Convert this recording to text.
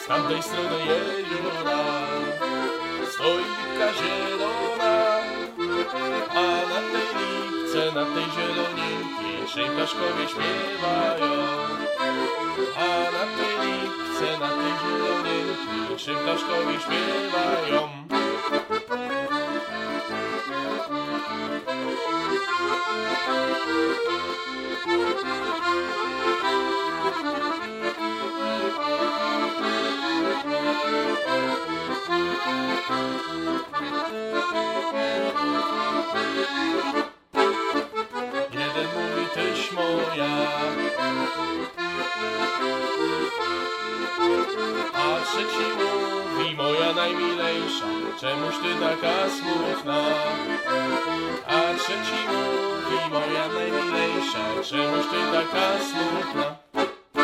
z tamtej strony jeziora stoi lipka zielona, a na tej lipce, na tej zieloninki trzej ptaszkowie śpiewają. A na tej lipce, na tej zieloninki trzej ptaszkowie śpiewają. Jeden mówi: tyś moja, a trzeci mówi: moja najmilejsza, czemuś ty taka smutna? A trzeci mówi: moja najmilejsza, czemuś ty taka smutna?